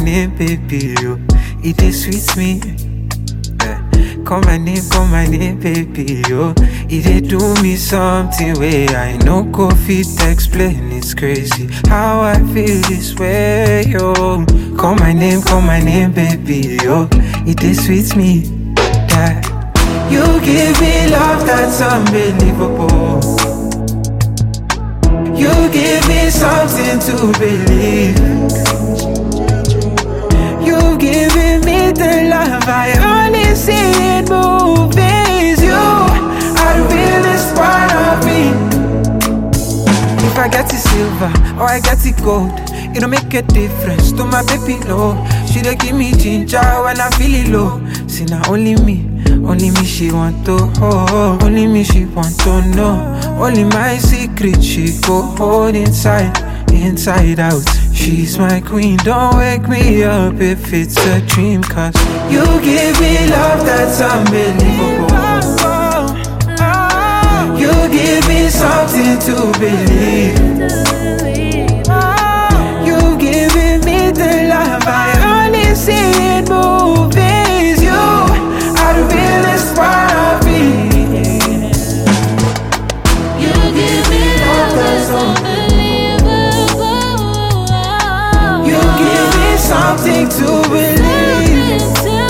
name, baby, yo. It is sweet me. Call my name, baby, yo. It dey do me something way I no go fit explain. It's crazy how I feel this way, yo. Call my name, baby, yo. It dey sweet me, yeah. You give me love that's unbelievable. You give me something to believe. You giving me the love I only see in movies. You are the realest part of me. If I get it silver or I get it gold, it don't make a difference to my baby, no. She dey give me ginger when I'm feeling low. See now only me she want to hold. Only me she want to know. Only my secret she go hold inside out. She's my queen, don't wake me up if it's a dream. Cause you give me love that's unbelievable. You give me something to believe. You giving me the love I only see in movies. You are the realest part of me. You give me love that's unbelievable. You give me something to believe.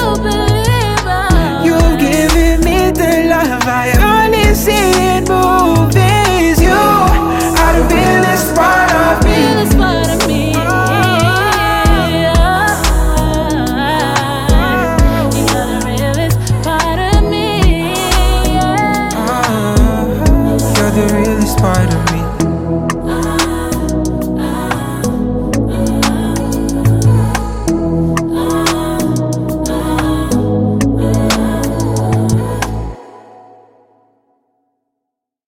You giving me the love I only see in movies. You are the realest part of me. You're the realest part of me.